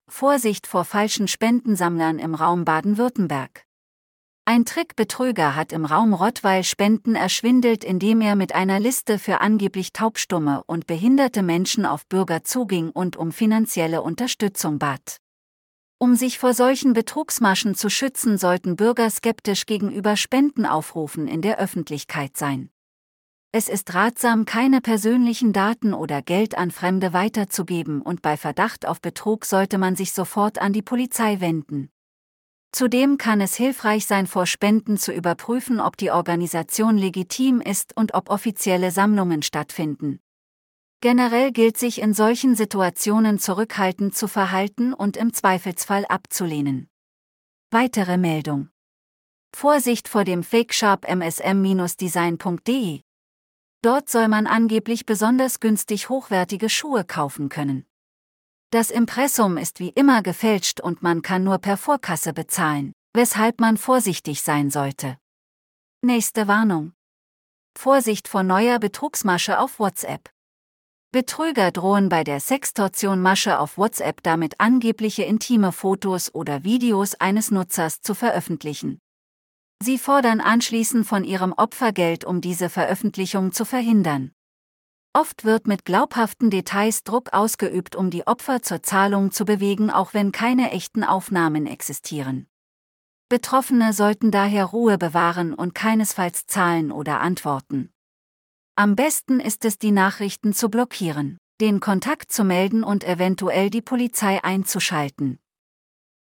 Vorsicht vor falschen Spendensammlern im Raum Baden-Württemberg. Ein Trickbetrüger hat im Raum Rottweil Spenden erschwindelt, indem er mit einer Liste für angeblich taubstumme und behinderte Menschen auf Bürger zuging und um finanzielle Unterstützung bat. Um sich vor solchen Betrugsmaschen zu schützen, sollten Bürger skeptisch gegenüber Spendenaufrufen in der Öffentlichkeit sein. Es ist ratsam, keine persönlichen Daten oder Geld an Fremde weiterzugeben, und bei Verdacht auf Betrug sollte man sich sofort an die Polizei wenden. Zudem kann es hilfreich sein, vor Spenden zu überprüfen, ob die Organisation legitim ist und ob offizielle Sammlungen stattfinden. Generell gilt sich in solchen Situationen zurückhaltend zu verhalten und im Zweifelsfall abzulehnen. Weitere Meldung. Vorsicht vor dem Fake-Shop msm-design.de. Dort soll man angeblich besonders günstig hochwertige Schuhe kaufen können. Das Impressum ist wie immer gefälscht und man kann nur per Vorkasse bezahlen, weshalb man vorsichtig sein sollte. Nächste Warnung. Vorsicht vor neuer Betrugsmasche auf WhatsApp. Betrüger drohen bei der Sextortion-Masche auf WhatsApp damit, angebliche intime Fotos oder Videos eines Nutzers zu veröffentlichen. Sie fordern anschließend von ihrem Opfer Geld, um diese Veröffentlichung zu verhindern. Oft wird mit glaubhaften Details Druck ausgeübt, um die Opfer zur Zahlung zu bewegen, auch wenn keine echten Aufnahmen existieren. Betroffene sollten daher Ruhe bewahren und keinesfalls zahlen oder antworten. Am besten ist es, die Nachrichten zu blockieren, den Kontakt zu melden und eventuell die Polizei einzuschalten.